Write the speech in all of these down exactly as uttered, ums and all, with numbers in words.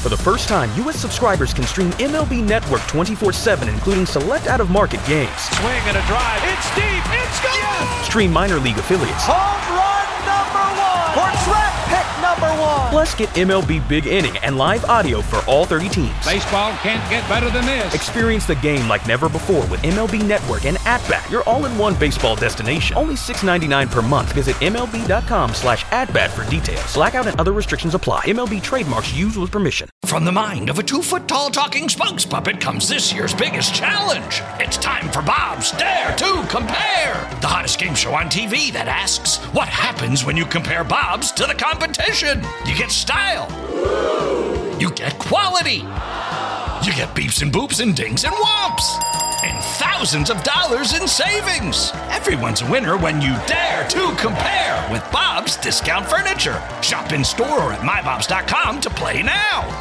For the first time, U S subscribers can stream M L B Network twenty-four seven, including select out-of-market games. Swing and a drive. It's deep. It's gone. Yes! Stream minor league affiliates. Home run number one. For draft pick number one. Plus, get M L B Big Inning and live audio for all thirty teams. Baseball can't get better than this. Experience the game like never before with M L B Network and At-Bat, your all-in-one baseball destination. Only six dollars and ninety-nine cents per month. Visit M L B dot com slash at-bat for details. Blackout and other restrictions apply. M L B trademarks used with permission. From the mind of a two-foot-tall talking Spunks puppet comes this year's biggest challenge. It's time for Bob's Dare to Compare, the hottest game show on T V that asks, what happens when you compare Bob's to the competition? You get style. You get quality. You get beeps and boops and dings and whomps. And thousands of dollars in savings. Everyone's a winner when you dare to compare with Bob's Discount Furniture. Shop in store or at my bobs dot com to play now.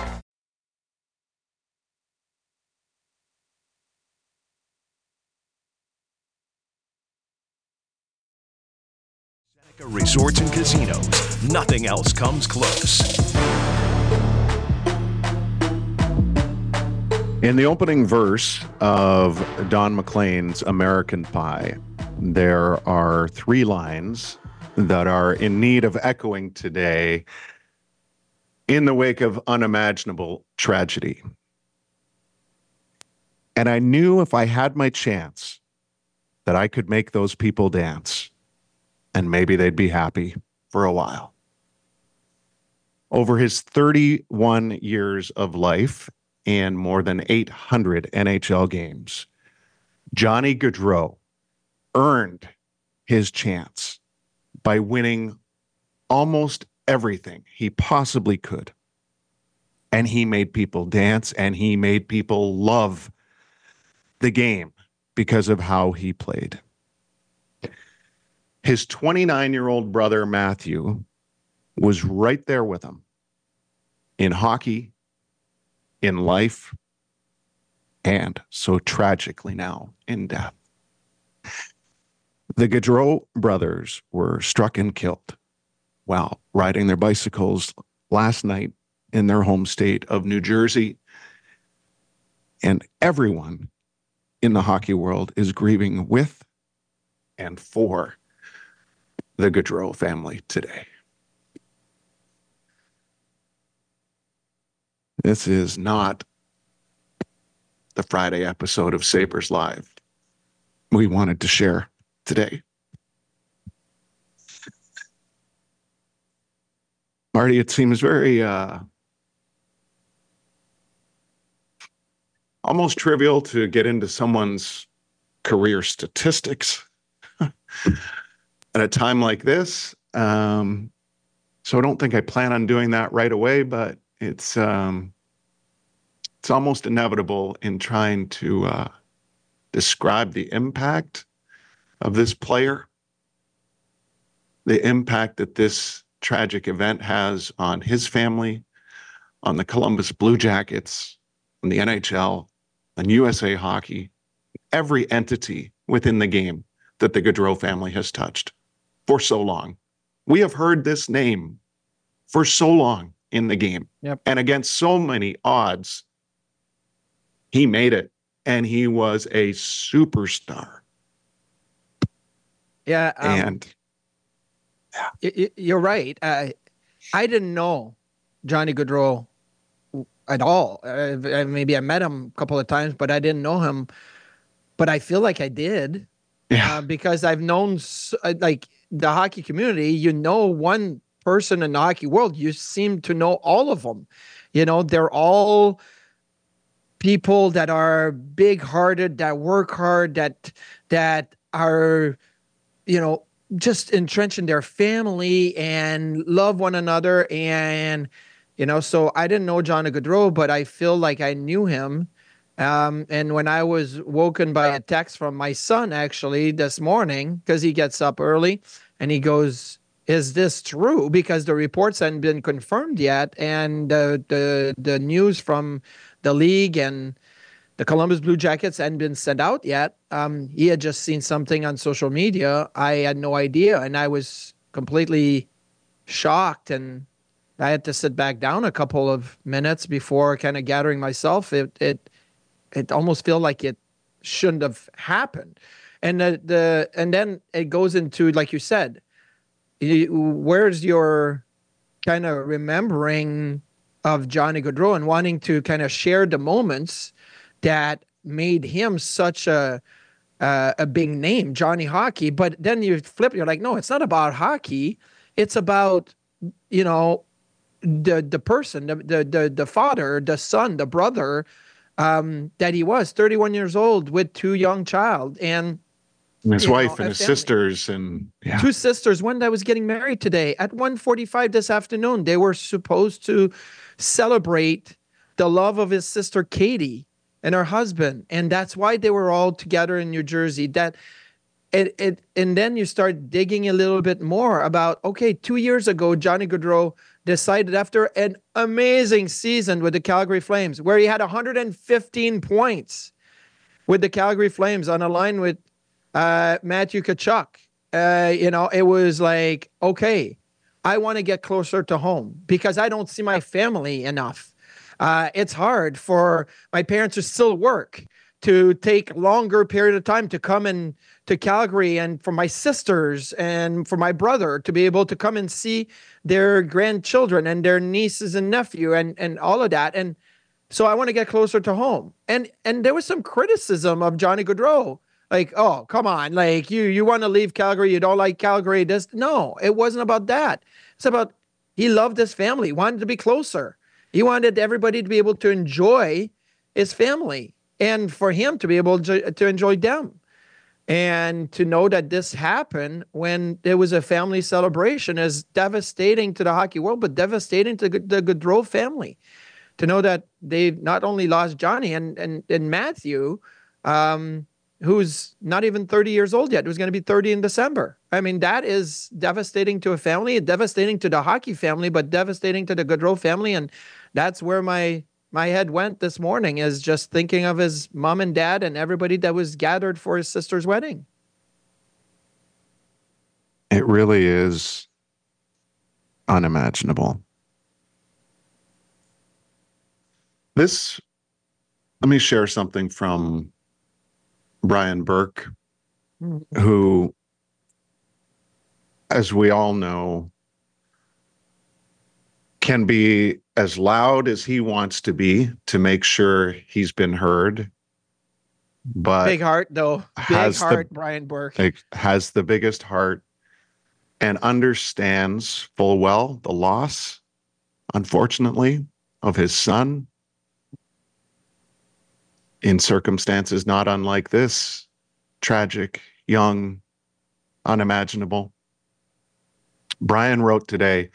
Resorts and casinos. Nothing else comes close. In the opening verse of Don McLean's American Pie, there are three lines that are in need of echoing today in the wake of unimaginable tragedy. And I knew if I had my chance that I could make those people dance, and maybe they'd be happy for a while. Over his thirty-one years of life and more than eight hundred N H L games, Johnny Gaudreau earned his chance by winning almost everything he possibly could. And he made people dance, and he made people love the game because of how he played. His twenty-nine-year-old brother, Matthew, was right there with him in hockey, in life, and so tragically now in death. The Gaudreau brothers were struck and killed while riding their bicycles last night in their home state of New Jersey. And everyone in the hockey world is grieving with and for the Gaudreau family today. This is not the Friday episode of Sabres Live we wanted to share today. Marty, it seems very uh, almost trivial to get into someone's career statistics at a time like this. Um, so I don't think I plan on doing that right away, but it's um, it's almost inevitable in trying to uh, describe the impact of this player, the impact that this tragic event has on his family, on the Columbus Blue Jackets, on the N H L, on U S A Hockey, every entity within the game that the Gaudreau family has touched for so long. We have heard this name for so long in the game. Yep. And against so many odds, he made it, and he was a superstar. Yeah. Um, and y- y- you're right. I, I didn't know Johnny Gaudreau at all. Uh, maybe I met him a couple of times, but I didn't know him. But I feel like I did. Yeah. Uh, because I've known, like, the hockey community, you know, one person in the hockey world, you seem to know all of them. You know, they're all people that are big-hearted, that work hard, that that are, you know, just entrenched in their family and love one another. And, you know, so I didn't know Johnny Gaudreau, but I feel like I knew him. Um, and when I was woken by a text from my son, actually, this morning, because he gets up early, and he goes, is this true? Because the reports hadn't been confirmed yet, and uh, the the news from the league and the Columbus Blue Jackets hadn't been sent out yet. Um, he had just seen something on social media. I had no idea, and I was completely shocked and I had to sit back down a couple of minutes before kind of gathering myself. It it it almost felt like it shouldn't have happened. And the, the and then it goes into, like you said, you, where's your kind of remembering of Johnny Gaudreau and wanting to kind of share the moments that made him such a uh, a big name, Johnny Hockey. But then you flip, you're like, no, it's not about hockey. It's about, you know, the the person, the the the, the father, the son, the brother um, that he was, thirty-one years old with two young child and his wife know, and his family. sisters and yeah. Two sisters, one that was getting married today at one forty-five this afternoon. They were supposed to celebrate the love of his sister Katie and her husband, and that's why they were all together in New Jersey. That it, it and then you start digging a little bit more about, okay, two years ago Johnny Gaudreau decided, after an amazing season with the Calgary Flames, where he had one hundred fifteen points with the Calgary Flames on a line with uh, Matthew Tkachuk. Uh, you know, it was like, okay, I want to get closer to home because I don't see my family enough. Uh, it's hard for my parents who still work to take longer period of time to come in to Calgary, and for my sisters and for my brother to be able to come and see their grandchildren and their nieces and nephew and, and all of that. And so I want to get closer to home. And and there was some criticism of Johnny Gaudreau. Like, oh, come on. Like, you you want to leave Calgary. You don't like Calgary. This, no, it wasn't about that. It's about he loved his family, wanted to be closer. He wanted everybody to be able to enjoy his family and for him to be able to, to enjoy them. And to know that this happened when there was a family celebration is devastating to the hockey world, but devastating to the Gaudreau family. To know that they not only lost Johnny and, and, and Matthew, um, who's not even thirty years old yet, who's going to be thirty in December. I mean, that is devastating to a family, devastating to the hockey family, but devastating to the Gaudreau family. And that's where my my head went this morning, is just thinking of his mom and dad and everybody that was gathered for his sister's wedding. It really is unimaginable. This, let me share something from Brian Burke, mm-hmm. who, as we all know, can be as loud as he wants to be to make sure he's been heard. But big heart, though. Big heart, the, Brian Burke. Like, has the biggest heart and understands full well the loss, unfortunately, of his son in circumstances not unlike this, tragic, young, unimaginable. Brian wrote today,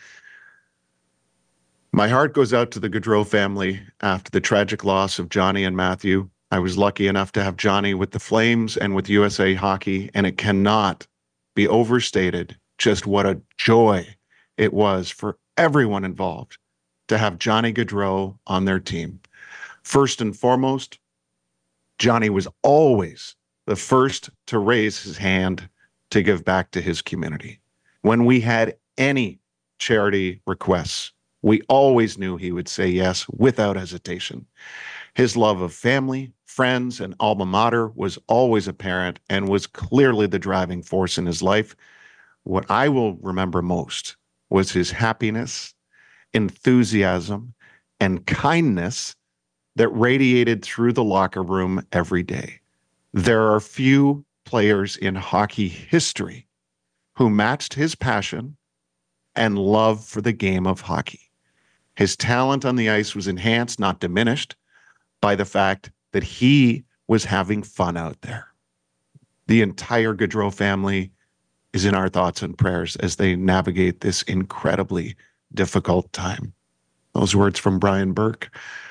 "My heart goes out to the Gaudreau family after the tragic loss of Johnny and Matthew. I was lucky enough to have Johnny with the Flames and with U S A Hockey, and it cannot be overstated just what a joy it was for everyone involved to have Johnny Gaudreau on their team. First and foremost, Johnny was always the first to raise his hand to give back to his community. When we had any charity requests, we always knew he would say yes without hesitation. His love of family, friends, and alma mater was always apparent and was clearly the driving force in his life. What I will remember most was his happiness, enthusiasm, and kindness that radiated through the locker room every day. There are few players in hockey history who matched his passion and love for the game of hockey. His talent on the ice was enhanced, not diminished, by the fact that he was having fun out there. The entire Gaudreau family is in our thoughts and prayers as they navigate this incredibly difficult time." Those words from Brian Burke.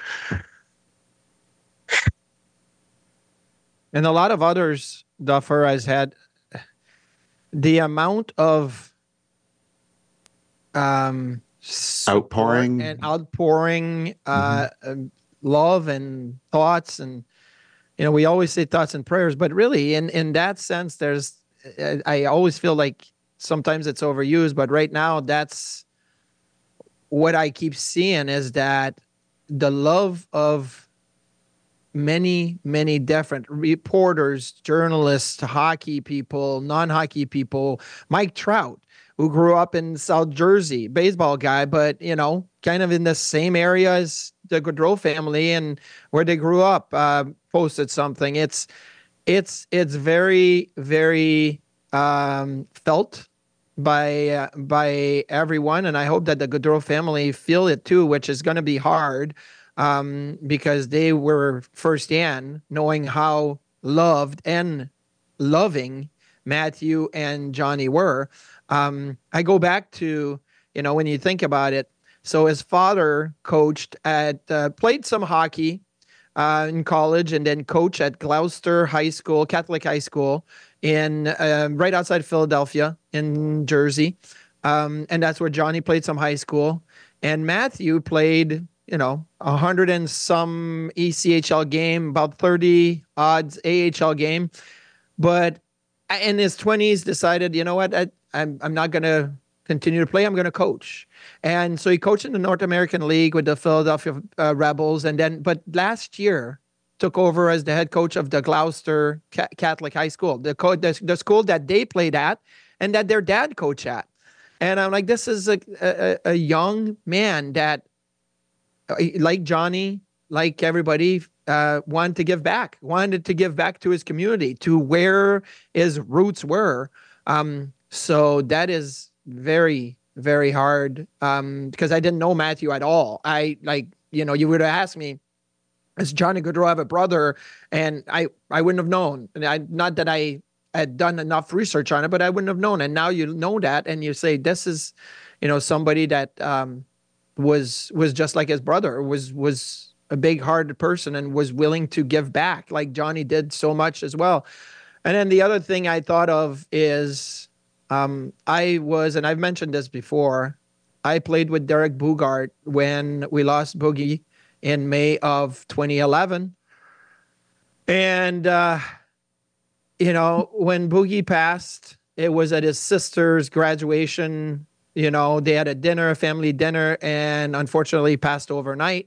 And a lot of others, Duffer, has had the amount of um, outpouring and outpouring uh, mm-hmm. love and thoughts. And, you know, we always say thoughts and prayers, but really in, in that sense, there's, I always feel like sometimes it's overused, but right now that's what I keep seeing is that the love of many, many different reporters, journalists, hockey people, non-hockey people, Mike Trout, who grew up in South Jersey, baseball guy, but, you know, kind of in the same area as the Gaudreau family and where they grew up, uh, posted something. It's, it's, it's very, very um, felt by uh, by everyone, and I hope that the Gaudreau family feel it too, which is going to be hard um, because they were firsthand knowing how loved and loving Matthew and Johnny were. Um, I go back to, you know, when you think about it, so his father coached at, uh, played some hockey uh, in college and then coached at Gloucester High School, Catholic High School, in uh, right outside Philadelphia in Jersey. Um, and that's where Johnny played some high school. And Matthew played, you know, a hundred and some E C H L game, about thirty odds A H L game. But in his twenties decided, you know what, I, I'm, I'm not going to continue to play. I'm going to coach. And so he coached in the North American League with the Philadelphia uh, Rebels. And then, but last year, took over as the head coach of the Gloucester Ca- Catholic High School, the, co- the the school that they played at and that their dad coached at. And I'm like, this is a a, a young man that, like Johnny, like everybody, uh, wanted to give back, wanted to give back to his community, to where his roots were. Um, so that is very, very hard um, because I didn't know Matthew at all. I like, you know, you would have asked me, does Johnny Gaudreau have a brother? And I, I wouldn't have known. And I, not that I had done enough research on it, but I wouldn't have known. And now you know that, and you say, this is, you know, somebody that um, was was just like his brother, was was a big-hearted person and was willing to give back like Johnny did so much as well. And then the other thing I thought of is um, I was, and I've mentioned this before, I played with Derek Boogaard when we lost Boogie in May of twenty eleven. And, uh, you know, when Boogie passed, it was at his sister's graduation. You know, they had a dinner, a family dinner, and unfortunately passed overnight.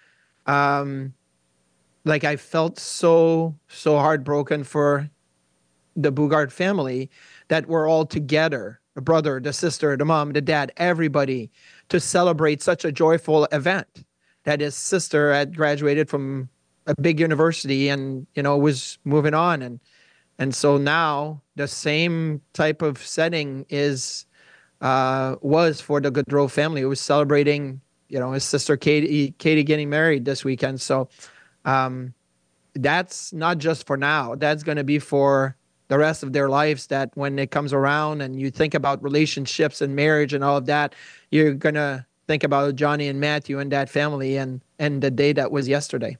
Um, like I felt so, so heartbroken for the Boogaard family that we're all together, the brother, the sister, the mom, the dad, everybody, to celebrate such a joyful event. That his sister had graduated from a big university and, you know, was moving on. And and so now the same type of setting is uh, was for the Gaudreau family. It was celebrating, you know, his sister Katie, Katie getting married this weekend. So um, that's not just for now. That's going to be for the rest of their lives, that when it comes around and you think about relationships and marriage and all of that, you're going to think about Johnny and Matthew and that family and, and the day that was yesterday.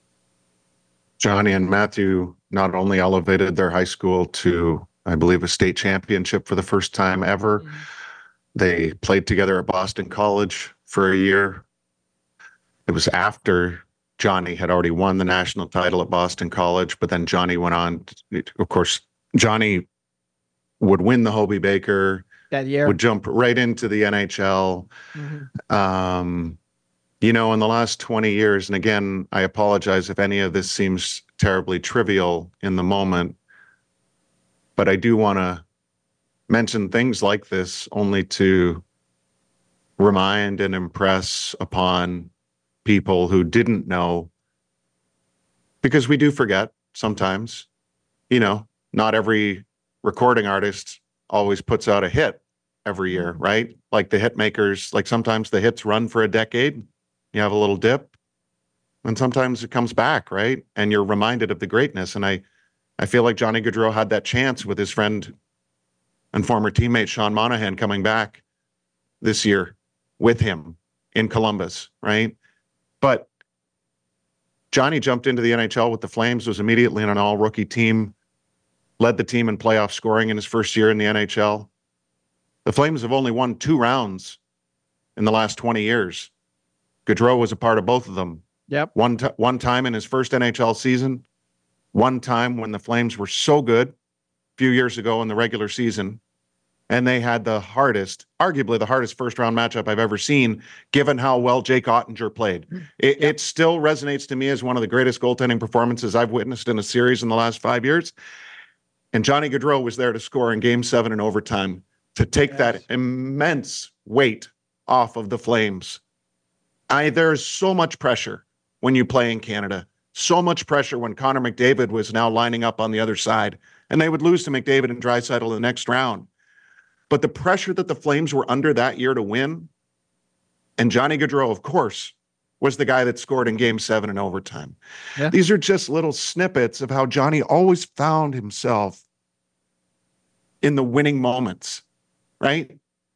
Johnny and Matthew not only elevated their high school to, I believe, a state championship for the first time ever, mm-hmm. They played together at Boston College for a year. It was after Johnny had already won the national title at Boston College, but then Johnny went on. To, of course, Johnny would win the Hobey Baker that year, would jump right into the N H L. Mm-hmm. Um, you know, in the last twenty years, and again, I apologize if any of this seems terribly trivial in the moment, but I do want to mention things like this only to remind and impress upon people who didn't know, because we do forget sometimes. You know, not every recording artist always puts out a hit every year, right? Like the hit makers, like sometimes the hits run for a decade, you have a little dip, and sometimes it comes back, right? And you're reminded of the greatness. And I, I feel like Johnny Gaudreau had that chance with his friend and former teammate Sean Monahan coming back this year with him in Columbus, right? But Johnny jumped into the N H L with the Flames, was immediately in an all-rookie team, led the team in playoff scoring in his first year in the N H L. The Flames have only won two rounds in the last twenty years. Gaudreau was a part of both of them. Yep. One, t- one time in his first N H L season, one time when the Flames were so good a few years ago in the regular season, And they had the hardest, arguably the hardest first round matchup I've ever seen, given how well Jake Ottinger played. It, yep. it still resonates to me as one of the greatest goaltending performances I've witnessed in a series in the last five years. And Johnny Gaudreau was there to score in game seven in overtime to take yes. that immense weight off of the Flames. I, there's so much pressure when you play in Canada. So much pressure when Connor McDavid was now lining up on the other side. And they would lose to McDavid and Draisaitl in the next round. But the pressure that the Flames were under that year to win, and Johnny Gaudreau, of course, was the guy that scored in game seven in overtime. Yeah. These are just little snippets of how Johnny always found himself in the winning moments, right?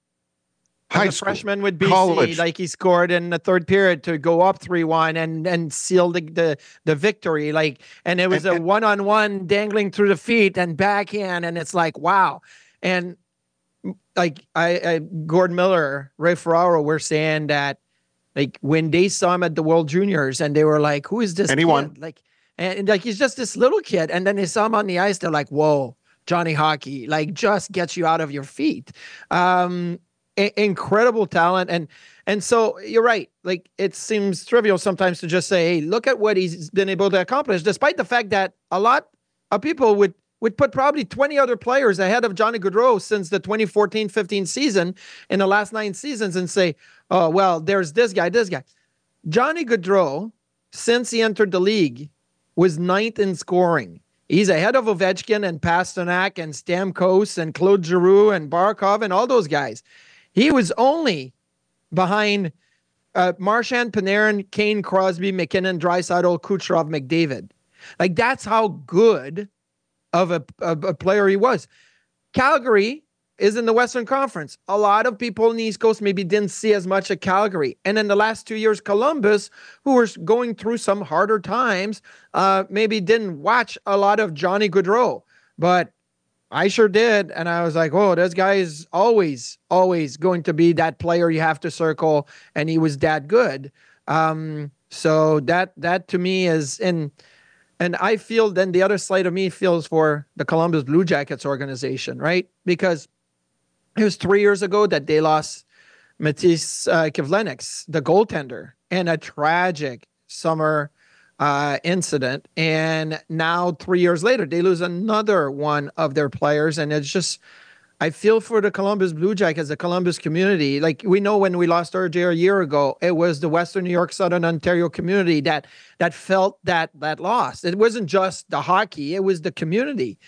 High school, freshman with B C, college. Like he scored in the third period to go up three one and and seal the, the the victory. Like, and it was and, a and, one-on-one dangling through the feet and backhand, and it's like, wow. And like I, I Gord Miller, Ray Ferraro were saying that like when they saw him at the World Juniors and they were like, who is this Anyone? kid? Like, and, and like he's just this little kid. And then they saw him on the ice, they're like, whoa, Johnny Hockey, like just gets you out of your feet. Um, I- incredible talent. And and so you're right. Like it seems trivial sometimes to just say, hey, look at what he's been able to accomplish, despite the fact that a lot of people would would put probably twenty other players ahead of Johnny Gaudreau since the twenty fourteen fifteen season in the last nine seasons and say, oh, well, there's this guy, this guy. Johnny Gaudreau, since he entered the league, was ninth in scoring. He's ahead of Ovechkin and Pasternak and Stamkos and Claude Giroux and Barkov and all those guys. He was only behind uh, Marchand, Panarin, Kane, Crosby, McKinnon, Draisaitl, Kucherov, McDavid. Like, that's how good of a, of a player he was. Calgary is in the Western Conference. A lot of people in the East Coast maybe didn't see as much of Calgary. And in the last two years, Columbus, who were going through some harder times, uh, maybe didn't watch a lot of Johnny Gaudreau. But I sure did. And I was like, oh, this guy is always, always going to be that player you have to circle. And he was that good. Um, so that that to me is in... And I feel then the other side of me feels for the Columbus Blue Jackets organization, right? Because it was three years ago that they lost Matisse uh, Kivlenieks, the goaltender, in a tragic summer uh, incident. And now three years later, they lose another one of their players. And it's just, I feel for the Columbus Blue Jackets, the Columbus community. Like we know when we lost R J a year ago, it was the Western New York, Southern Ontario community that that felt that that loss. It wasn't just the hockey, it was the community.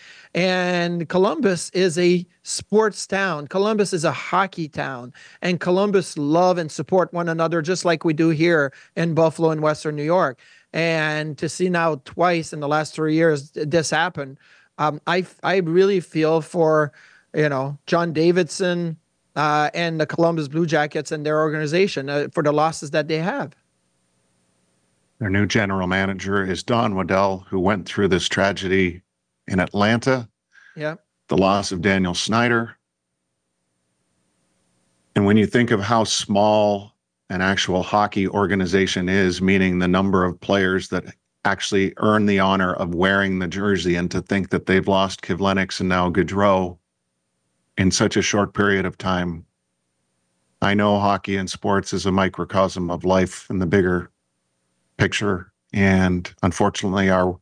And Columbus is a sports town. Columbus is a hockey town. And Columbus love and support one another just like we do here in Buffalo and Western New York. And to see now twice in the last three years this happen, um, I I really feel for you know, John Davidson uh, and the Columbus Blue Jackets and their organization uh, for the losses that they have. Their new general manager is Don Waddell, who went through this tragedy in Atlanta. Yeah. The loss of Daniel Snyder. And when you think of how small an actual hockey organization is, meaning the number of players that actually earn the honor of wearing the jersey, and to think that they've lost Kivlenieks and now Gaudreau in such a short period of time. I know hockey and sports is a microcosm of life in the bigger picture. And unfortunately, our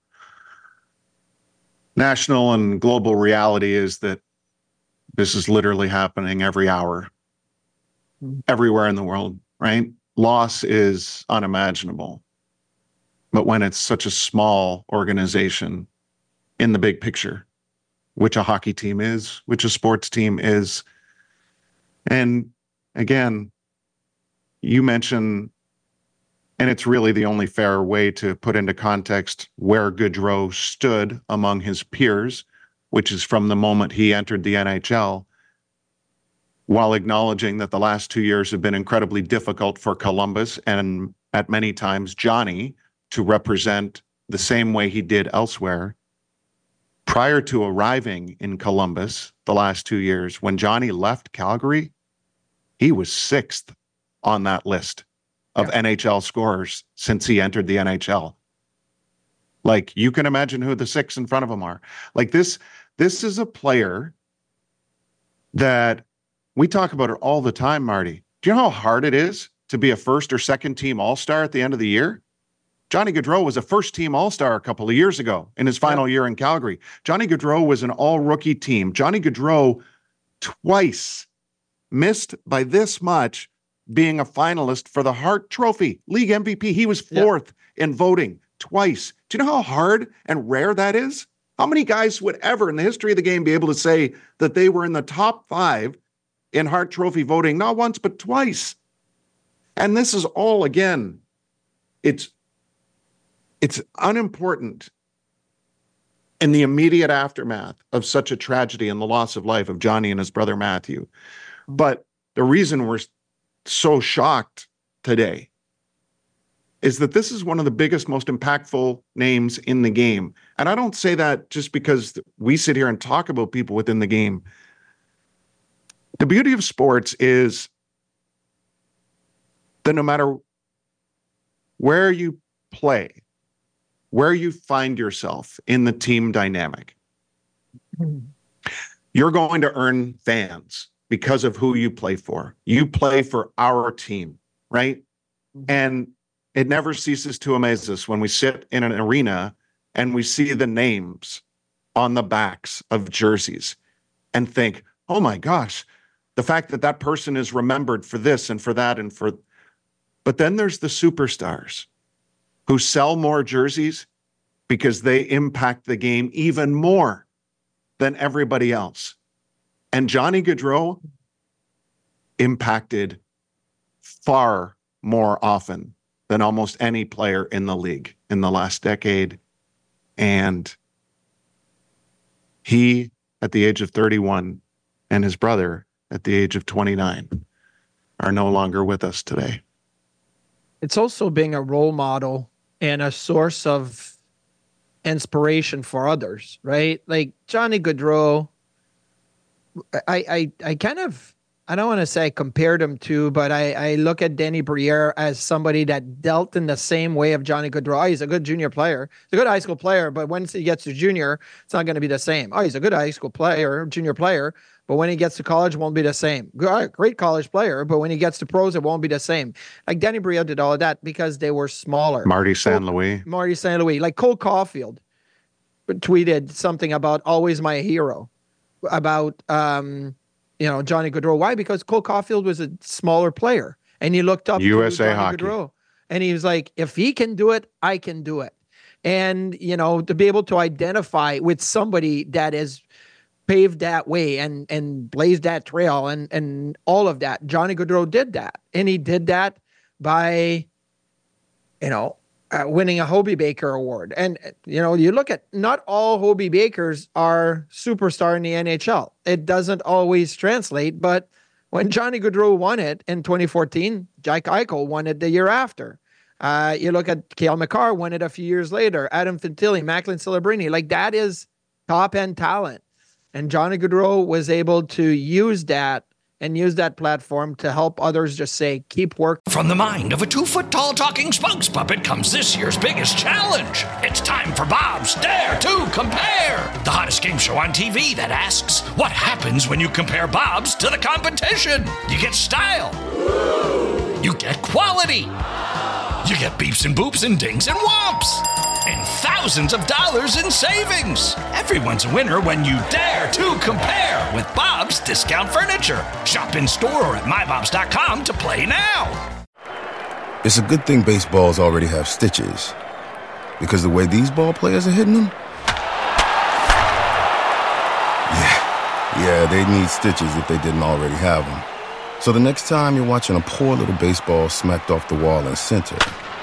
national and global reality is that this is literally happening every hour, everywhere in the world, right? Loss is unimaginable. But when it's such a small organization in the big picture, which a hockey team is, which a sports team is. And again, you mentioned, and it's really the only fair way to put into context where Gaudreau stood among his peers, which is from the moment he entered the N H L, while acknowledging that the last two years have been incredibly difficult for Columbus and at many times Johnny to represent the same way he did elsewhere. Prior to arriving in Columbus the last two years, when Johnny left Calgary, he was sixth on that list of yeah. N H L scorers since he entered the N H L. Like, you can imagine who the six in front of him are. Like, this, this is a player that we talk about it all the time, Marty. Do you know how hard it is to be a first or second team All-Star at the end of the year? Johnny Gaudreau was a first team All-Star a couple of years ago in his final yeah. year in Calgary. Johnny Gaudreau was an all-rookie team. Johnny Gaudreau twice missed by this much being a finalist for the Hart Trophy, league M V P. He was fourth yeah. in voting twice. Do you know how hard and rare that is? How many guys would ever in the history of the game be able to say that they were in the top five in Hart Trophy voting, not once, but twice? And this is all, again, it's it's unimportant in the immediate aftermath of such a tragedy and the loss of life of Johnny and his brother Matthew. But the reason we're so shocked today is that this is one of the biggest, most impactful names in the game. And I don't say that just because we sit here and talk about people within the game. The beauty of sports is that no matter where you play, where you find yourself in the team dynamic, you're going to earn fans because of who you play for. You play for our team, right? And it never ceases to amaze us when we sit in an arena and we see the names on the backs of jerseys and think, oh my gosh, the fact that that person is remembered for this and for that and for... But then there's the superstars who sell more jerseys because they impact the game even more than everybody else. And Johnny Gaudreau impacted far more often than almost any player in the league in the last decade. And he, at the age of thirty-one, and his brother, at the age of twenty-nine, are no longer with us today. It's also being a role model and a source of inspiration for others, right? Like Johnny Gaudreau, I, I, I kind of, I don't want to say I compared him to, but I, I look at Danny Briere as somebody that dealt in the same way of Johnny Gaudreau. Oh, he's a good junior player. He's a good high school player, but once he gets to junior, it's not going to be the same. Oh, he's a good high school player, junior player, but when he gets to college, it won't be the same. Great college player, but when he gets to pros, it won't be the same. Like Danny Briere did all of that because they were smaller. Marty Saint Louis. Marty Saint Louis. Like Cole Caulfield tweeted something about always my hero, about, um, you know, Johnny Gaudreau. Why? Because Cole Caulfield was a smaller player, and he looked up U S A to Johnny Hockey. Gaudreau, and he was like, if he can do it, I can do it. And, you know, to be able to identify with somebody that is paved that way and and blazed that trail and and all of that. Johnny Gaudreau did that, and he did that by, you know, uh, winning a Hobey Baker Award. And you know, you look at, not all Hobey Bakers are superstar in the N H L. It doesn't always translate, but when Johnny Gaudreau won it in twenty fourteen, Jack Eichel won it the year after. Uh, you look at Cale Makar, won it a few years later. Adam Fantilli, Macklin Celebrini, like that is top end talent. And Johnny Gaudreau was able to use that and use that platform to help others just say, keep working. From the mind of a two-foot-tall talking spokes puppet comes this year's biggest challenge. It's time for Bob's Dare to Compare, the hottest game show on T V that asks, what happens when you compare Bob's to the competition? You get style. You get quality. You get beeps and boops and dings and whomps. And thousands of dollars in savings. Everyone's a winner when you dare to compare with Bob's Discount Furniture. Shop in store or at my bobs dot com to play now. It's a good thing baseballs already have stitches, because the way these ball players are hitting them, yeah, yeah, they need stitches if they didn't already have them. So the next time you're watching a poor little baseball smacked off the wall in center,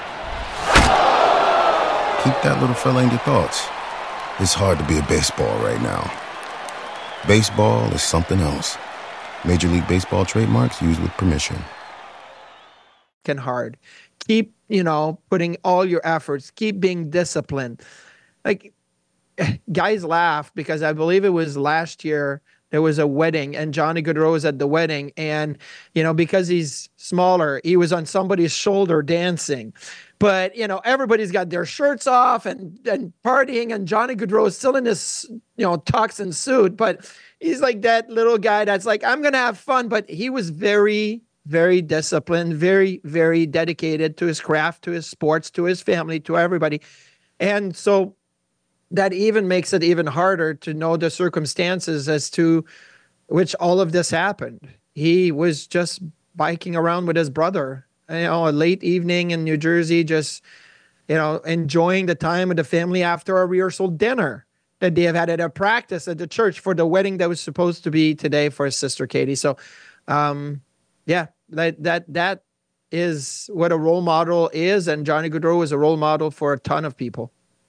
keep that little fella in your thoughts. It's hard to be a baseball right now. Baseball is something else. Major League Baseball trademarks used with permission. And hard. Keep, you know, putting all your efforts. Keep being disciplined. Like, guys laugh because I believe it was last year There was a wedding, and Johnny Gaudreau was at the wedding. And, you know, because he's smaller, he was on somebody's shoulder dancing. But, you know, everybody's got their shirts off and, and partying, and Johnny Gaudreau is still in his, you know, tux and suit. But he's like that little guy that's like, I'm going to have fun. But he was very, very disciplined, very, very dedicated to his craft, to his sports, to his family, to everybody. And so that even makes it even harder to know the circumstances as to which all of this happened. He was just biking around with his brother, you know, a late evening in New Jersey, just, you know, enjoying the time with the family after a rehearsal dinner that they have had at a practice at the church for the wedding that was supposed to be today for his sister, Katie. So, um, yeah, that, that, that is what a role model is. And Johnny Gaudreau is a role model for a ton of people.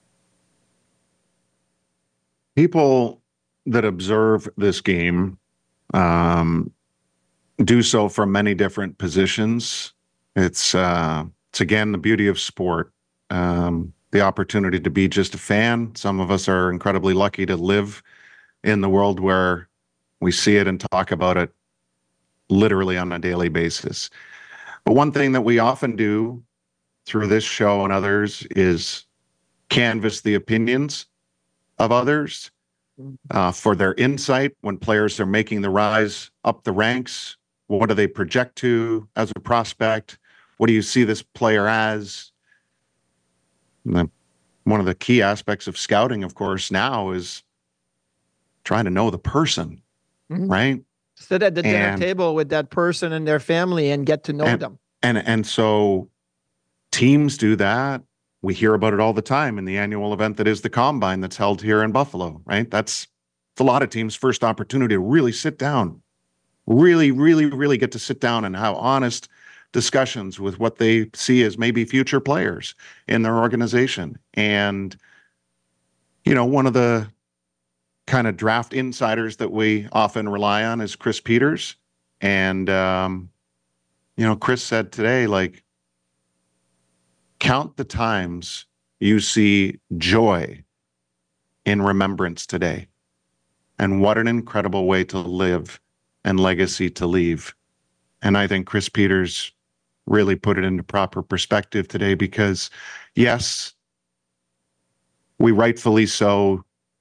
People that observe this game um, do so from many different positions. It's, uh, it's again, the beauty of sport, um, the opportunity to be just a fan. Some of us are incredibly lucky to live in the world where we see it and talk about it literally on a daily basis. But one thing that we often do through this show and others is canvass the opinions of others uh, for their insight when players are making the rise up the ranks. What do they project to as a prospect? What do you see this player as? The, one of the key aspects of scouting, of course, now is trying to know the person, mm-hmm. right? Sit at the dinner and, table with that person and their family and get to know and, them. And and so teams do that. We hear about it all the time in the annual event that is the Combine that's held here in Buffalo, right? That's it's a lot of teams' first opportunity to really sit down, really, really, really get to sit down and have honest discussions with what they see as maybe future players in their organization. And, you know, one of the kind of draft insiders that we often rely on is Chris Peters. And, um, you know, Chris said today, like, count the times you see joy in remembrance today. And what an incredible way to live and legacy to leave. And I think Chris Peters really put it into proper perspective today because, yes, we rightfully so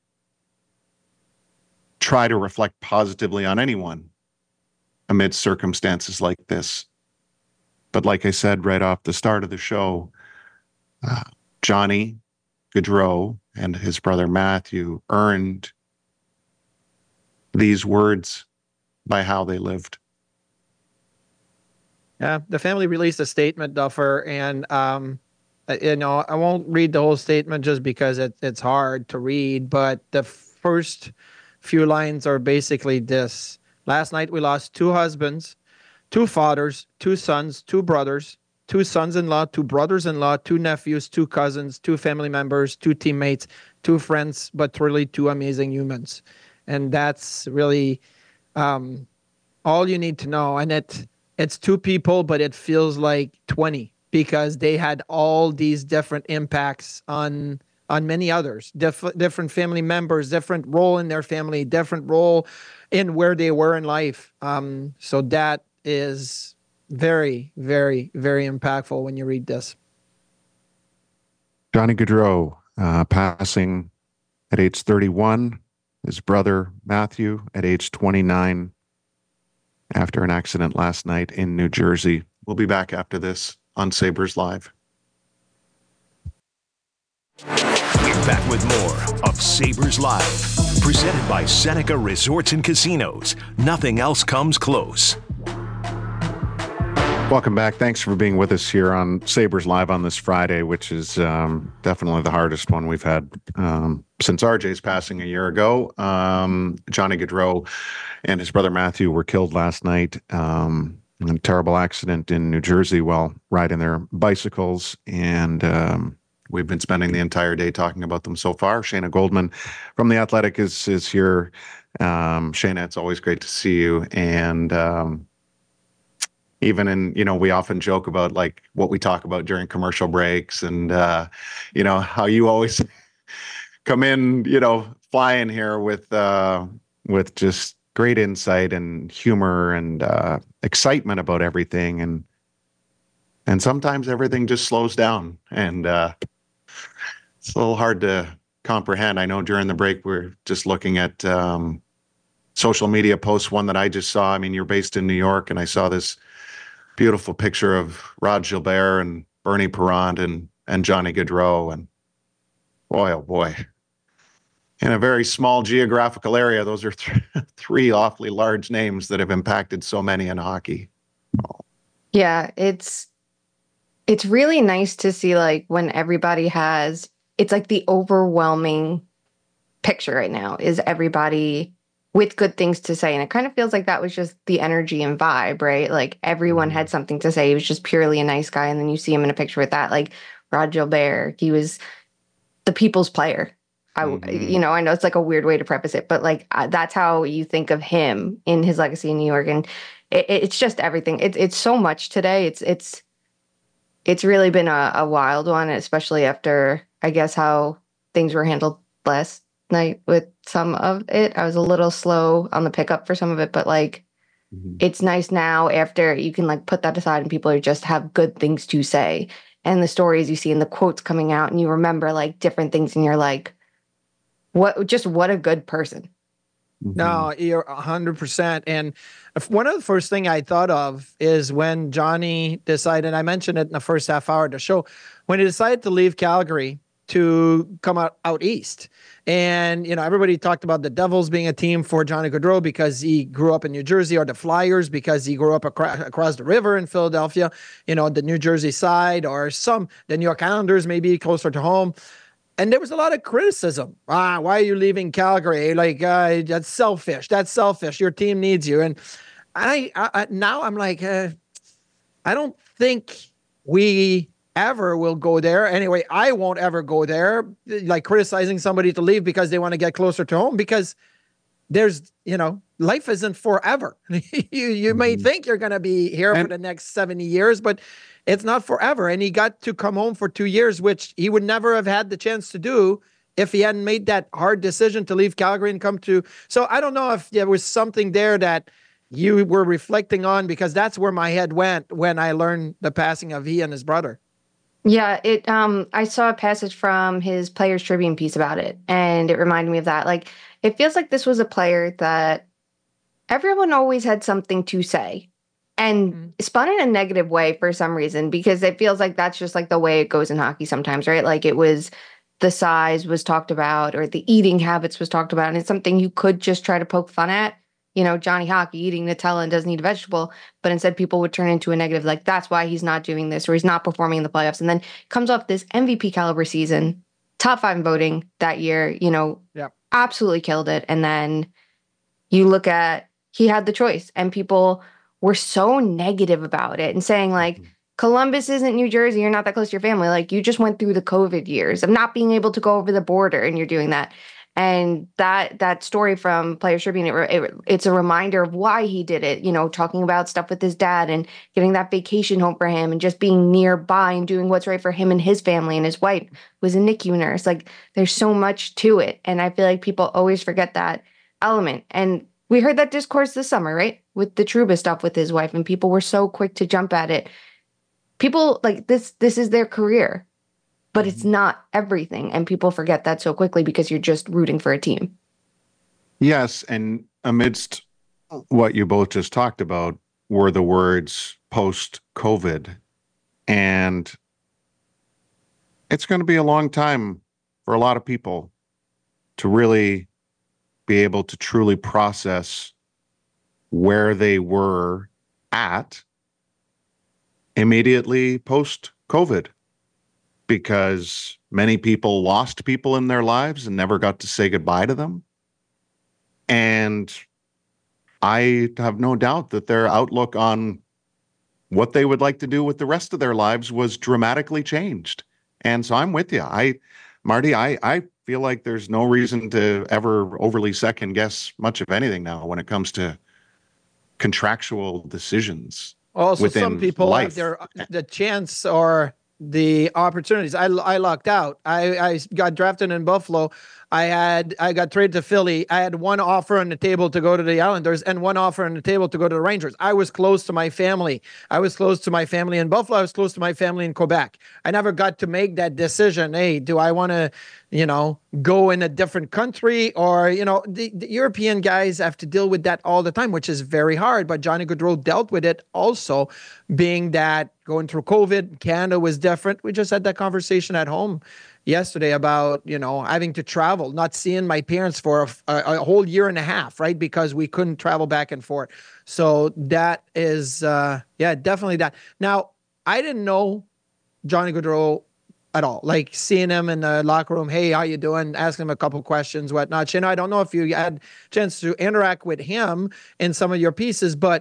try to reflect positively on anyone amid circumstances like this. But like I said right off the start of the show, uh, Johnny Gaudreau and his brother Matthew earned these words by how they lived. Yeah, the family released a statement, Duffer, and um, you know, I won't read the whole statement just because it, it's hard to read, but the first few lines are basically this. Last night we lost two husbands, two fathers, two sons, two brothers, two sons-in-law, two brothers-in-law, two nephews, two cousins, two family members, two teammates, two friends, but really two amazing humans. And that's really um, all you need to know. And it it's two people, but it feels like twenty because they had all these different impacts on on many others, Dif- different family members, different role in their family, different role in where they were in life. Um, so that is very, very, very impactful when you read this. Johnny Gaudreau uh, passing at age thirty-one, his brother Matthew at age twenty-nine after an accident last night in New Jersey. We'll be back after this on Sabres Live. We're back with more of Sabres Live, presented by Seneca Resorts and Casinos. Nothing else comes close. Welcome back. Thanks for being with us here on Sabres Live on this Friday, which is um, definitely the hardest one we've had um, since R J's passing a year ago. Um, Johnny Gaudreau and his brother Matthew were killed last night um, in a terrible accident in New Jersey while riding their bicycles. And um, we've been spending the entire day talking about them so far. Shayna Goldman from The Athletic is, is here. Um, Shayna, it's always great to see you. And um, even in, you know, we often joke about like what we talk about during commercial breaks and, uh, you know, how you always come in, you know, flying here with, uh, with just great insight and humor and uh, excitement about everything. And and sometimes everything just slows down, and uh, it's a little hard to comprehend. I know during the break we're just looking at um, social media posts. One that I just saw. I mean, you're based in New York, and I saw this beautiful picture of Rod Gilbert and Bernie Parent and and Johnny Gaudreau, and boy, oh boy, in a very small geographical area, those are th- three awfully large names that have impacted so many in hockey. Oh. Yeah, it's it's really nice to see, like, when everybody has, it's like the overwhelming picture right now is everybody with good things to say. And it kind of feels like that was just the energy and vibe, right? Like everyone had something to say. He was just purely a nice guy. And then you see him in a picture with that, like Rod Gilbert, he was the people's player. I, mm-hmm. you know, I know it's like a weird way to preface it, but like uh, that's how you think of him in his legacy in New York. And it, it's just everything. It's it's so much today. It's, it's, it's really been a, a wild one, especially after, I guess, how things were handled last night with some of it. I was a little slow on the pickup for some of it, but like mm-hmm. it's nice now after you can like put that aside and people are just have good things to say, and the stories you see and the quotes coming out and you remember like different things and you're like, what, just what a good person. Mm-hmm. No, you're a hundred percent. And one of the first thing I thought of is when Johnny decided, I mentioned it in the first half hour of the show, when he decided to leave Calgary to come out, out east. And, you know, everybody talked about the Devils being a team for Johnny Gaudreau because he grew up in New Jersey, or the Flyers because he grew up across, across the river in Philadelphia, you know, the New Jersey side, or some, the New York Islanders maybe closer to home. And there was a lot of criticism. Ah, why are you leaving Calgary? Like, uh, that's selfish. That's selfish. Your team needs you. And I, I, I now I'm like, uh, I don't think we ever will go there. Anyway, I won't ever go there, like criticizing somebody to leave because they want to get closer to home, because there's, you know, life isn't forever. you you mm-hmm. may think you're going to be here and- for the next seventy years, but it's not forever. And he got to come home for two years, which he would never have had the chance to do if he hadn't made that hard decision to leave Calgary and come to. So I don't know if there was something there that you were reflecting on, because that's where my head went when I learned the passing of he and his brother. Yeah, it. Um, I saw a passage from his Players Tribune piece about it, and it reminded me of that. Like, it feels like this was a player that everyone always had something to say, and mm-hmm. spun in a negative way for some reason, because it feels like that's just like the way it goes in hockey sometimes, right? Like it was the size was talked about, or the eating habits was talked about, and it's something you could just try to poke fun at. You know, Johnny Hockey eating Nutella and doesn't eat a vegetable, but instead people would turn into a negative, like that's why he's not doing this, or he's not performing in the playoffs. And then comes off this M V P caliber season, top five in voting that year, you know, yep. absolutely killed it. And then you look at, he had the choice, and people were so negative about it and saying like, mm-hmm. Columbus isn't New Jersey, you're not that close to your family. Like you just went through the COVID years of not being able to go over the border and you're doing that. And that that story from Players Tribune, it, it, it's a reminder of why he did it, you know, talking about stuff with his dad and getting that vacation home for him and just being nearby and doing what's right for him and his family. And his wife was a N I C U nurse. Like, there's so much to it. And I feel like people always forget that element. And we heard that discourse this summer, right? With the Trouba stuff with his wife. And people were so quick to jump at it. People, like, this, this is their career. But it's not everything, and people forget that so quickly because you're just rooting for a team. Yes, and amidst what you both just talked about were the words post-COVID. And it's going to be a long time for a lot of people to really be able to truly process where they were at immediately post-COVID. Because many people lost people in their lives and never got to say goodbye to them. And I have no doubt that their outlook on what they would like to do with the rest of their lives was dramatically changed. And so I'm with you. I, Marty, I, I feel like there's no reason to ever overly second guess much of anything now when it comes to contractual decisions. Also, within some people life. have their, the chance or the opportunities. I, I lucked out. I, I got drafted in Buffalo. I had I got traded to Philly. I had one offer on the table to go to the Islanders and one offer on the table to go to the Rangers. I was close to my family. I was close to my family in Buffalo. I was close to my family in Quebec. I never got to make that decision. Hey, do I want to, you know, go in a different country? Or, you know, the, the European guys have to deal with that all the time, which is very hard. But Johnny Gaudreau dealt with it also, being that going through COVID, Canada was different. We just had that conversation at home yesterday about, you know, having to travel, not seeing my parents for a, a, a whole year and a half, right? Because we couldn't travel back and forth. So that is, uh, yeah, definitely that. Now, I didn't know Johnny Gaudreau at all. Like seeing him in the locker room, hey, how you doing? Asking him a couple questions, whatnot. Shane, I don't know if you had a chance to interact with him in some of your pieces, but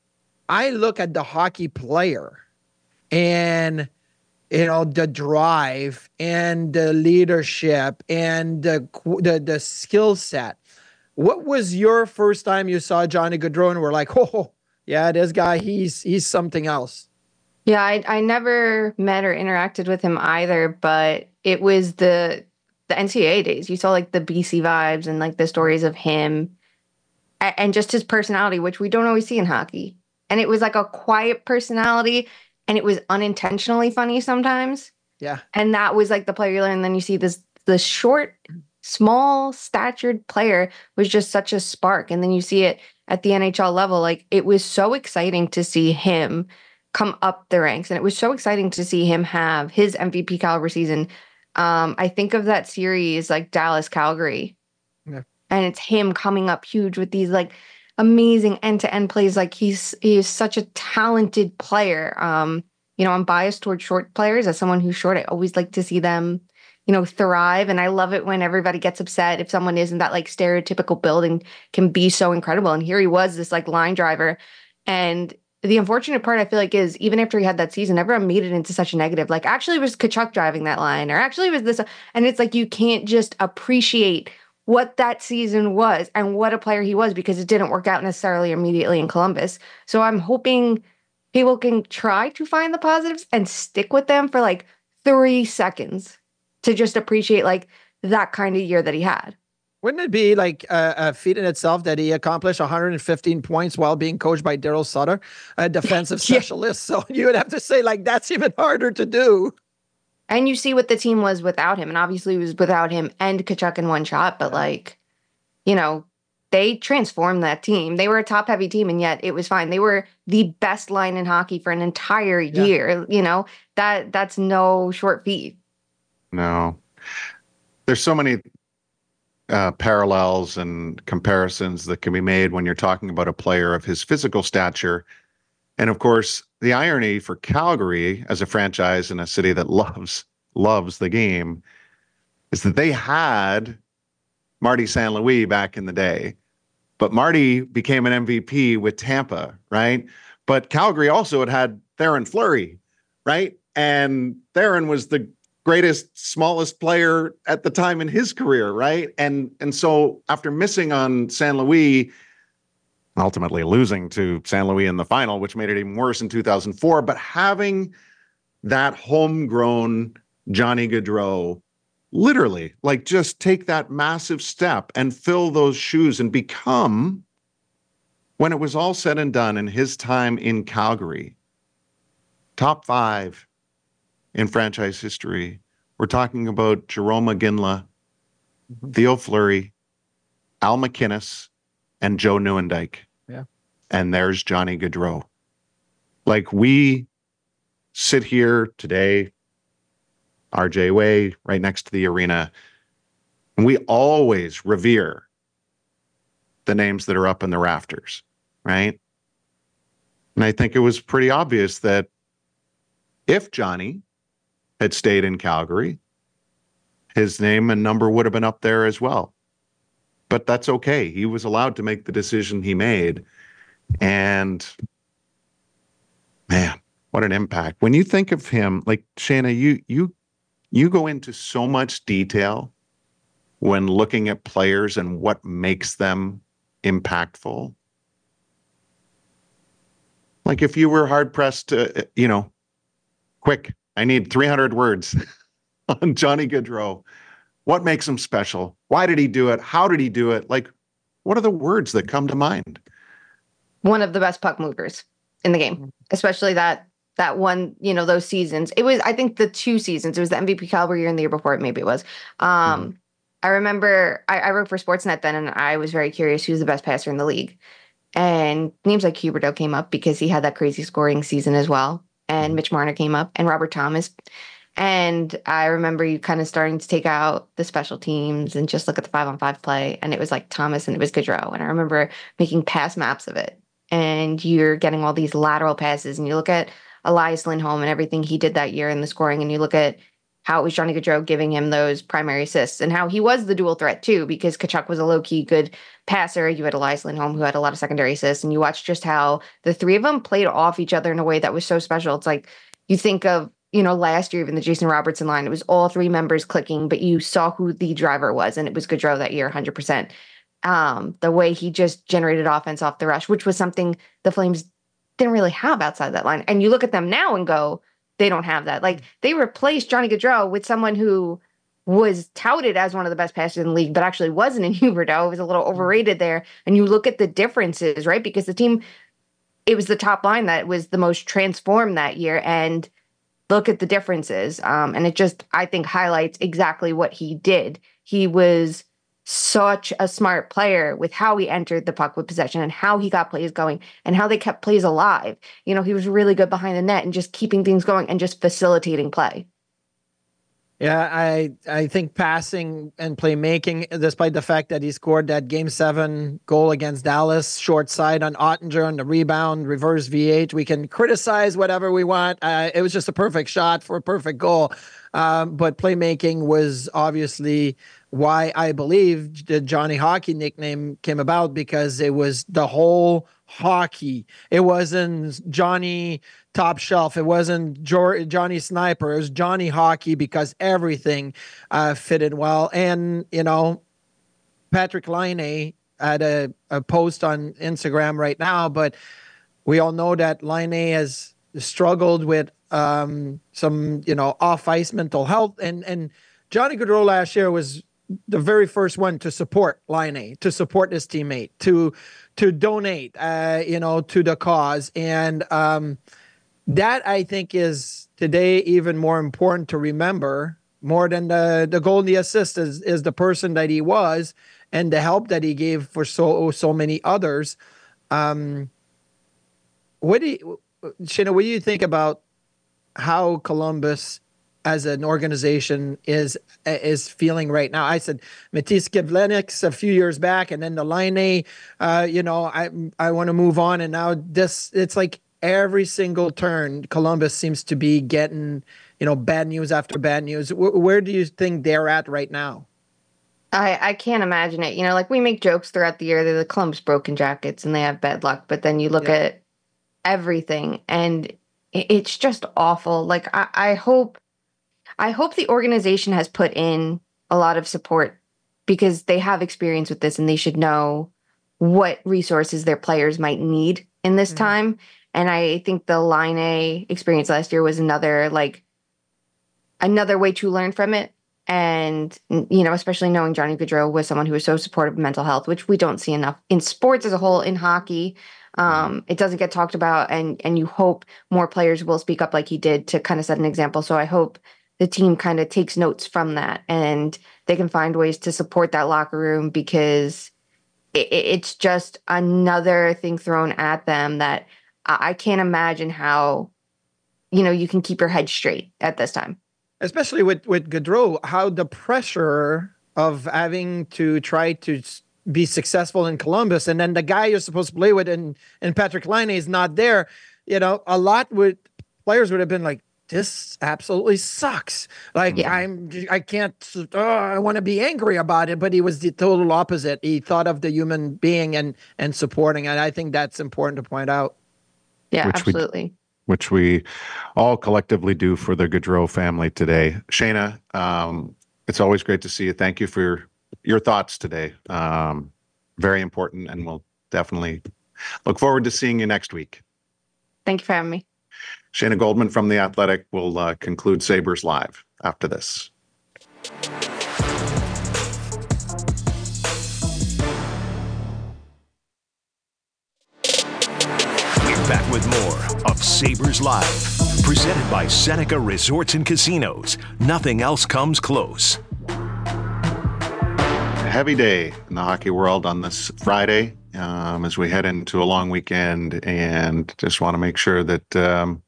I look at the hockey player and, you know, the drive and the leadership and the the, the skill set. What was your first time you saw Johnny Gaudreau and were like, oh, yeah, this guy, he's he's something else? Yeah, I I never met or interacted with him either, but it was the the N C A A days. You saw like the B C vibes and like the stories of him and, and just his personality, which we don't always see in hockey. And it was like a quiet personality. And it was unintentionally funny sometimes. Yeah. And that was like the player you learn. And then you see this, the short, small statured player was just such a spark. And then you see it at the N H L level. Like, it was so exciting to see him come up the ranks. And it was so exciting to see him have his M V P caliber season. Um, I think of that series like Dallas, Calgary. Yeah. And it's him coming up huge with these like amazing end-to-end plays. Like he's he's such a talented player. Um, you know, I'm biased towards short players. As someone who's short, I always like to see them, you know, thrive. And I love it when everybody gets upset if someone isn't that like stereotypical build and can be so incredible. And here he was, this like line driver. And the unfortunate part, I feel like, is even after he had that season, everyone made it into such a negative. Like, actually, it was Tkachuk driving that line, or actually, it was this. And it's like you can't just appreciate what that season was and what a player he was, because it didn't work out necessarily immediately in Columbus. So I'm hoping people can try to find the positives and stick with them for like three seconds to just appreciate like that kind of year that he had. Wouldn't it be like a, a feat in itself that he accomplished one hundred fifteen points while being coached by Daryl Sutter, a defensive yeah. specialist? So you would have to say like that's even harder to do. And you see what the team was without him. And obviously it was without him and Tkachuk in one shot. But, like, you know, they transformed that team. They were a top-heavy team, and yet it was fine. They were the best line in hockey for an entire yeah. year. You know, that that's no short feat. No. There's so many uh, parallels and comparisons that can be made when you're talking about a player of his physical stature. And, of course, the irony for Calgary as a franchise in a city that loves, loves the game is that they had Marty Saint Louis back in the day, but Marty became an M V P with Tampa, right? But Calgary also had had Theoren Fleury, right? And Theoren was the greatest, smallest player at the time in his career, right? And, and so after missing on Saint Louis, ultimately losing to Saint Louis in the final, which made it even worse in two thousand four. But having that homegrown Johnny Gaudreau literally like just take that massive step and fill those shoes and become, when it was all said and done in his time in Calgary, top five in franchise history. We're talking about Jarome Iginla, mm-hmm. Theo Fleury, Al MacInnis, and Joe Nieuwendyk. Yeah. And there's Johnny Gaudreau. Like, we sit here today, R J Way, right next to the arena, and we always revere the names that are up in the rafters, right? And I think it was pretty obvious that if Johnny had stayed in Calgary, his name and number would have been up there as well. But that's okay. He was allowed to make the decision he made. And man, what an impact. When you think of him, like Shayna, you you you go into so much detail when looking at players and what makes them impactful. Like if you were hard pressed to, you know, quick, I need three hundred words on Johnny Gaudreau. What makes him special? Why did he do it? How did he do it? Like, what are the words that come to mind? One of the best puck movers in the game, especially that that one, you know, those seasons. It was, I think, the two seasons. It was the M V P caliber year and the year before it, maybe it was. Um, mm-hmm. I remember I, I wrote for Sportsnet then, and I was very curious who's the best passer in the league. And names like Huberdeau came up because he had that crazy scoring season as well. And Mitch Marner came up, and Robert Thomas. And I remember you kind of starting to take out the special teams and just look at the five-on-five play. And it was like Thomas and it was Gaudreau. And I remember making pass maps of it. And you're getting all these lateral passes. And you look at Elias Lindholm and everything he did that year in the scoring. And you look at how it was Johnny Gaudreau giving him those primary assists and how he was the dual threat too, because Tkachuk was a low-key good passer. You had Elias Lindholm who had a lot of secondary assists. And you watched just how the three of them played off each other in a way that was so special. It's like you think of, you know, last year, even the Jason Robertson line, it was all three members clicking, but you saw who the driver was, and it was Gaudreau that year, one hundred percent. Um, the way he just generated offense off the rush, which was something the Flames didn't really have outside that line. And you look at them now and go, they don't have that. Like, they replaced Johnny Gaudreau with someone who was touted as one of the best passers in the league, but actually wasn't in Huberdeau. It was a little overrated there. And you look at the differences, right? Because the team, it was the top line that was the most transformed that year. And look at the differences. Um, and it just, I think, highlights exactly what he did. He was such a smart player with how he entered the puck with possession and how he got plays going and how they kept plays alive. You know, he was really good behind the net and just keeping things going and just facilitating play. Yeah, I I think passing and playmaking, despite the fact that he scored that game seven goal against Dallas, short side on Ottinger on the rebound, reverse V eight. We can criticize whatever we want. Uh, it was just a perfect shot for a perfect goal. Um, but playmaking was obviously why I believe the Johnny Hockey nickname came about, because it was the whole hockey. It wasn't Johnny Top Shelf. It wasn't jo- Johnny Sniper. It was Johnny Hockey, because everything uh, fitted well. And, you know, Patrick Laine had a, a post on Instagram right now, but we all know that Laine has struggled with um, some, you know, off-ice mental health. And, and Johnny Gaudreau last year was the very first one to support Laine, to support his teammate, to to donate, uh, you know, to the cause. And um, that, I think, is today even more important to remember, more than the, the goal and the assist, is, is the person that he was and the help that he gave for so so many others. Um, what do you, Shayna, what do you think about how Columbus as an organization is is feeling right now? I said Matisse Kivlenieks a few years back, and then the Laine, uh, you know, I I want to move on, and now this, it's like every single turn, Columbus seems to be getting, you know, bad news after bad news. W- where do you think they're at right now? I, I can't imagine it. You know, like we make jokes throughout the year, they're the Columbus Broken Jackets and they have bad luck, but then you look yeah. at everything and it's just awful. Like I, I hope I hope the organization has put in a lot of support, because they have experience with this and they should know what resources their players might need in this mm-hmm. time. And I think the Laine experience last year was another, like, another way to learn from it. And, you know, especially knowing Johnny Gaudreau was someone who was so supportive of mental health, which we don't see enough in sports as a whole, in hockey. Um, it doesn't get talked about, and and you hope more players will speak up like he did to kind of set an example. So I hope the team kind of takes notes from that and they can find ways to support that locker room, because it, it's just another thing thrown at them that I can't imagine how, you know, you can keep your head straight at this time. Especially with, with Gaudreau, how the pressure of having to try to be successful in Columbus, and then the guy you're supposed to play with and, and Patrick Laine is not there. You know, a lot would players would have been like, this absolutely sucks. Like, yeah. I'm, I can't, oh, I want to be angry about it, but he was the total opposite. He thought of the human being and, and supporting. And I think that's important to point out. Yeah, which absolutely. We, which we all collectively do for the Gaudreau family today. Shayna, um, it's always great to see you. Thank you for your, your thoughts today. Um, very important. And we'll definitely look forward to seeing you next week. Thank you for having me. Shayna Goldman from The Athletic will uh, conclude Sabres Live after this. Sabres Live. Presented by Seneca Resorts and Casinos. Nothing else comes close. A heavy day in the hockey world on this Friday um, as we head into a long weekend, and just want to make sure that um,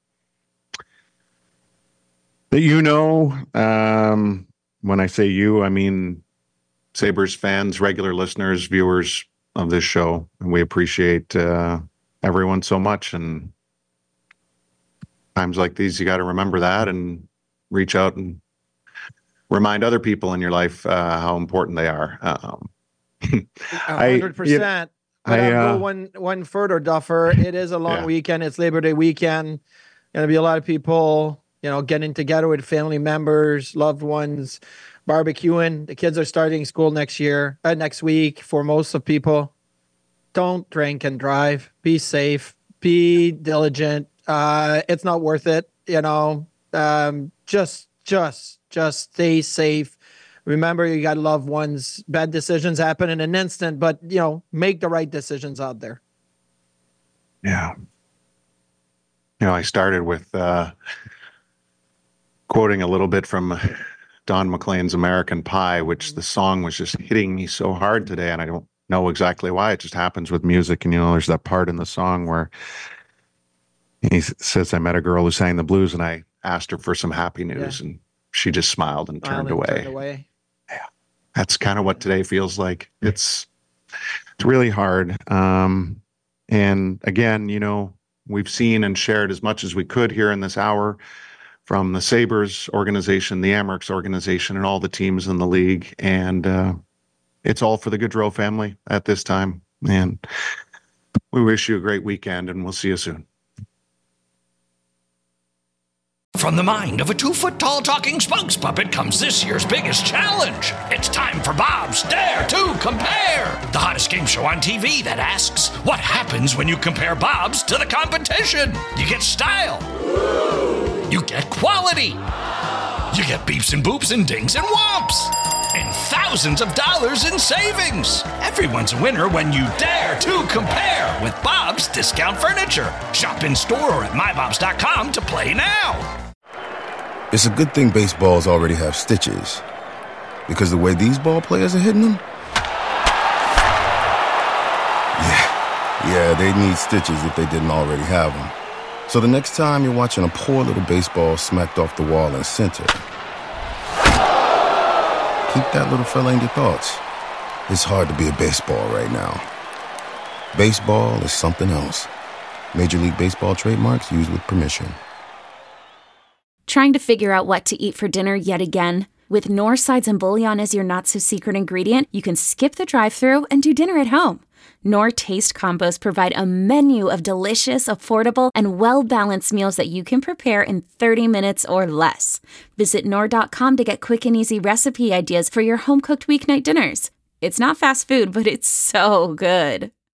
that you know, um, when I say you, I mean Sabres fans, regular listeners, viewers of this show, and we appreciate uh, everyone so much. And times like these, you got to remember that and reach out and remind other people in your life uh, how important they are. Um, one hundred percent. But I, I'll uh, go one, one further, Duffer. It is a long Yeah. weekend. It's Labor Day weekend. Going to be a lot of people, you know, getting together with family members, loved ones, barbecuing. The kids are starting school next year, uh, next week for most of people. Don't drink and drive. Be safe. Be diligent. Uh, it's not worth it. You know, um, just, just, just stay safe. Remember, you got loved ones. Bad decisions happen in an instant, but, you know, make the right decisions out there. Yeah. You know, I started with uh, quoting a little bit from Don McLean's American Pie, which the song was just hitting me so hard today, and I don't know exactly why. It just happens with music. And, you know, there's that part in the song where he says, I met a girl who sang the blues, and I asked her for some happy news, yeah. and she just smiled and turned Smiled and away. Turned away. Yeah. That's kind of what today feels like. It's it's really hard. Um, and again, you know, we've seen and shared as much as we could here in this hour from the Sabres organization, the Amerks organization, and all the teams in the league. And uh, it's all for the Gaudreau family at this time. And we wish you a great weekend, and we'll see you soon. From the mind of a two-foot-tall talking spokes puppet comes this year's biggest challenge. It's time for Bob's Dare to Compare, the hottest game show on T V that asks, what happens when you compare Bob's to the competition? You get style. You get quality. You get beeps and boops and dings and whomps. And thousands of dollars in savings. Everyone's a winner when you dare to compare with Bob's Discount Furniture. Shop in store or at my bobs dot com to play now. It's a good thing baseballs already have stitches, because the way these ball players are hitting them, yeah, yeah, they need stitches if they didn't already have them. So the next time you're watching a poor little baseball smacked off the wall in center, keep that little fella in your thoughts. It's hard to be a baseball right now. Baseball is something else. Major League Baseball trademarks used with permission. Trying to figure out what to eat for dinner yet again? With Knorr sides and bouillon as your not-so-secret ingredient, you can skip the drive-thru and do dinner at home. Knorr Taste Combos provide a menu of delicious, affordable, and well-balanced meals that you can prepare in thirty minutes or less. Visit Knorr dot com to get quick and easy recipe ideas for your home-cooked weeknight dinners. It's not fast food, but it's so good.